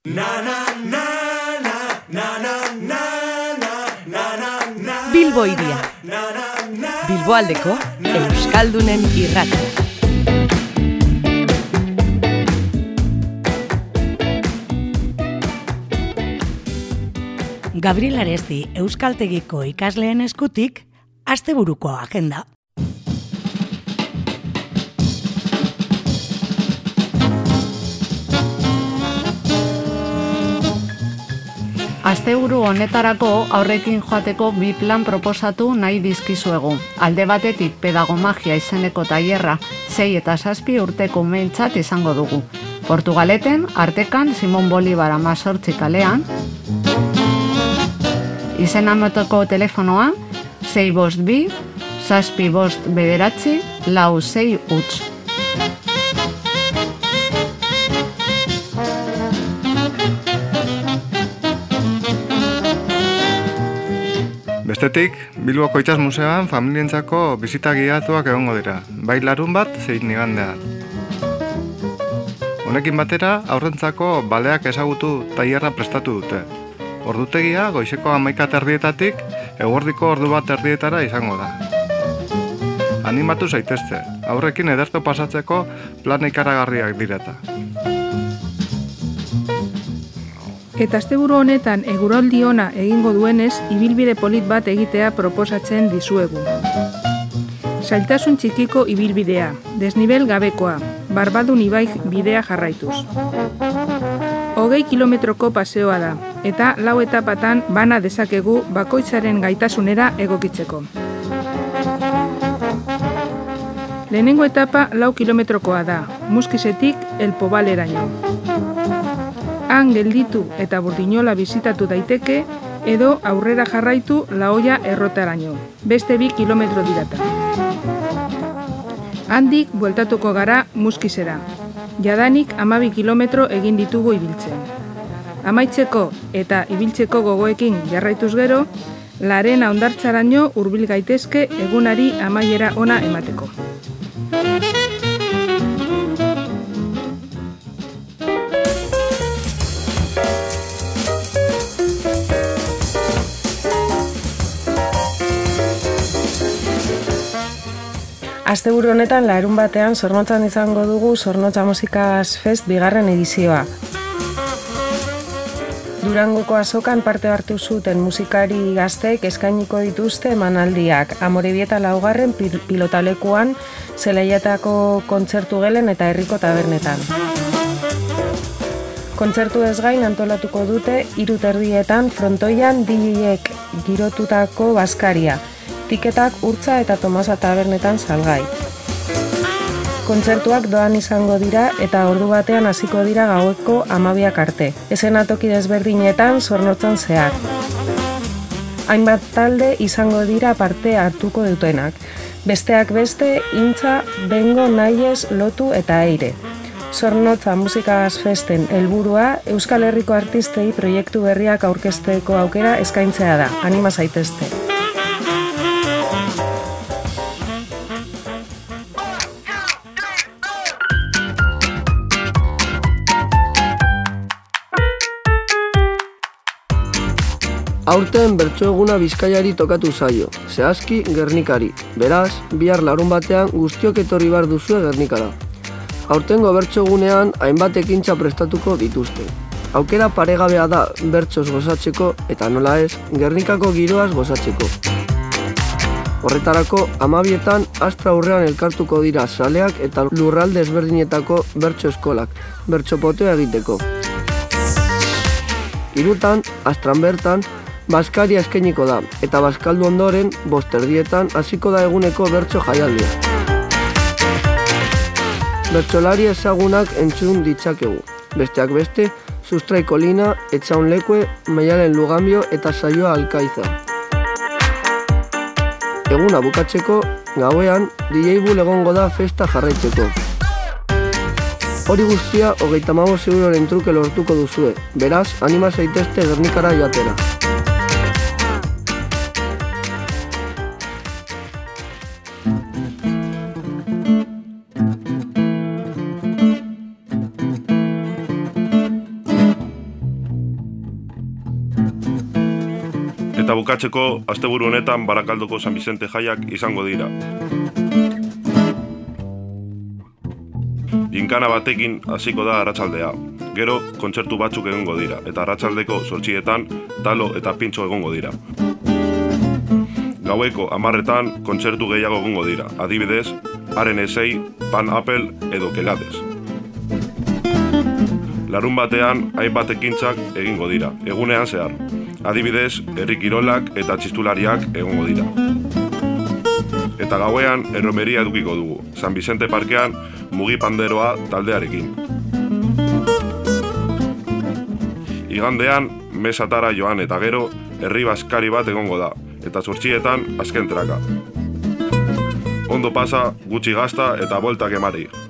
Bilbo Hiria. Bilboaldeko euskaldunen irratia. Gabriel Aresti Euskaltegiko ikasleen eskutik asteburuko agenda. Asteburu honetarako aurrekin joateko bi plan proposatu nahi dizkizuegu. Alde batetik pedagomagia izeneko tailerra 6 eta 7 urteko umeentzat izango dugu. Portugaleten, Artekan, Simon Bolivar 18 kalean. Izenamoteko telefonoa 652 759 46 Bestetik, Bilboko Itsas Museoan familientzako bisita gidatuak egongo dira, bai larunbat zein igandean. Honekin batera, aurrentzako baleak ezagutu tailerra prestatu dute. Ordutegia goizeko 11:30 eguerdiko ordu 1:30 izango da. Animatu zaitezte, aurrekin ederto pasatzeko plan ikaragarriak direta. Eta asteburu honetan eguraldi ona egingo duenez, ibilbide polit bat egitea proposatzen dizuegu. Zailtasun txikiko ibilbidea, desnibel gabekoa, Barbadun ibai bidea jarraituz. 20 kilometroko paseoa da, eta 4 etapatan bana dezakegu bakoitzaren gaitasunera egokitzeko. Lehenengo etapa 4 kilometrokoa da, Muskizetik El Pobaleraino. Han gelditu eta Burdinola bizitatu daiteke, edo aurrera jarraitu La Hoya errotaraino, beste 2 kilometro dirata. Handik bueltatuko gara Muskizera, jadanik 12 kilometro egin ditugu ibiltzen. Amaitzeko eta ibiltzeko gogoekin jarraituz gero, Larena hondartzaraino hurbil gaitezke egunari amaiera ona emateko. Asteburu honetan larun batean Zornotzan izango dugu Zornotza Musikaz Fest 2. edizioa. Durangoko azokan parte hartu zuten musikari gazteek eskainiko dituzte emanaldiak, Amorebieta 4. pilotalekuan, Zelaiatako kontzertu gelen eta herriko tabernetan. Kontzertu ez gain antolatuko dute 3:30 frontoian DJek girotutako bazkaria. Tiketak Urtza eta Tomasa tabernetan salgai. Kontzertuak doan izango dira eta ordu batean hasiko dira gaueko 12 arte. Eszenatoki desberdinetan Zornotzan zehar. Hainbat talde izango dira parte hartuko dutenak. Besteak beste, Intza, Bengo, Naies, Lotu eta Eire. Zornotza Musikaz Festen helburua Euskal Herriko artistei proiektu berriak aurkezteko aukera eskaintzea da. Anima zaitezte. Aurten bertso eguna Bizkaiari tokatu zaio, zehazki Gernikari. Beraz, bihar larun batean guztiok etorri behar duzue Gernikara. Aurtengo bertso egunean hainbat ekintza prestatuko dituzte. Aukera paregabea da bertsoz gozatzeko eta nola ez, Gernikako giroaz gozatzeko. Horretarako, 12etan Astra aurrean elkartuko dira zaleak eta lurralde ezberdinetako bertso eskolak, bertso potea egiteko. 3etan, Astran bertan, Baskaria eskainiko da, eta bazkaldu ondoren, 5:30 hasiko da eguneko bertso jaialdia. Bertsolari ezagunak entzun ditzakegu. Besteak beste, Sustraiko Lina, Etxaun Lekue, Maialen Luganbio eta Saioa Alkaiza. Eguna bukatzeko, gauean, DJ Bull egongo da festa jarraitzeko. Hori guztia 35 euroren truke lortuko duzue, beraz, anima zaitezte Gernikara joatera. Eta bukatzeko, asteburu honetan Barakaldoko San Bizente jaiak izango dira. Ginkana batekin hasiko da arratsaldea. Gero, kontzertu batzuk egongo dira, eta arratsaldeko 8etan talo eta pintxo egongo dira. Gaueko 10etan kontzertu gehiago egongo dira, adibidez, Haren Esei, Pan Apple edo Kelades. Larun batean, hainbat ekintzak egingo dira, egunean zehar. Adibidez, herri kirolak eta txistulariak egongo dira. Eta gauean, erromeria edukiko dugu, San Bizente parkean mugipanderoa taldearekin. Igandean, mesatara joan eta gero, herri baskari bat egongo da, eta 8etan azken traka. Ondo pasa, gutxi gazta eta boltak emari.